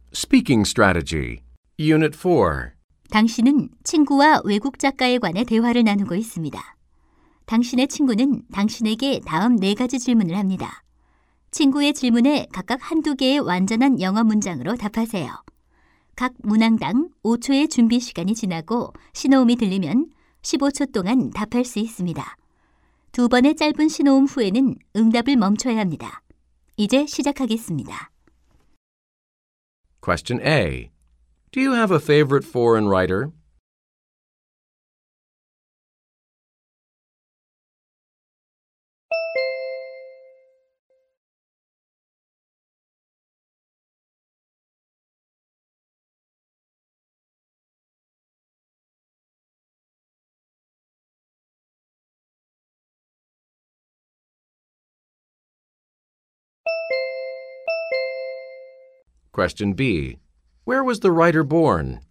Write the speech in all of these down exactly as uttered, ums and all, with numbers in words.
Speaking Strategy, Unit four. 당신은 친구와 외국 작가에 관해 대화를 나누고 있습니다. 당신의 친구는 당신에게 다음 네 가지 질문을 합니다. 친구의 질문에 각각 한두 개의 완전한 영어 문장으로 답하세요. 각 문항당 오 초의 준비 시간이 지나고 신호음이 들리면 십오 초 동안 답할 수 있습니다. 두 번의 짧은 신호음 후에는 응답을 멈춰야 합니다. 이제 시작하겠습니다. Question A. Do you have a favorite foreign writer? Question B. Where was the writer born?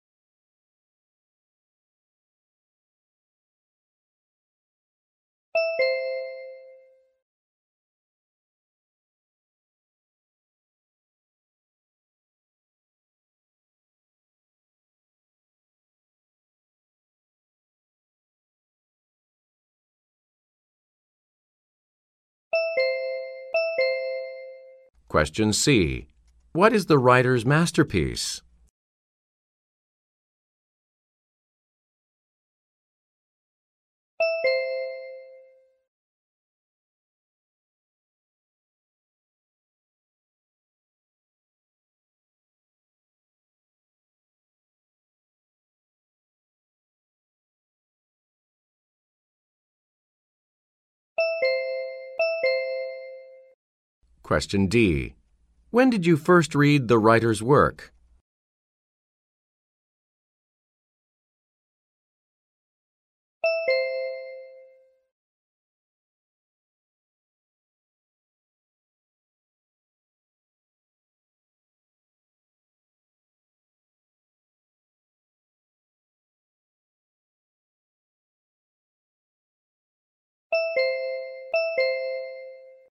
Question C. What is the writer's masterpiece? Question D. When did you first read the writer's work?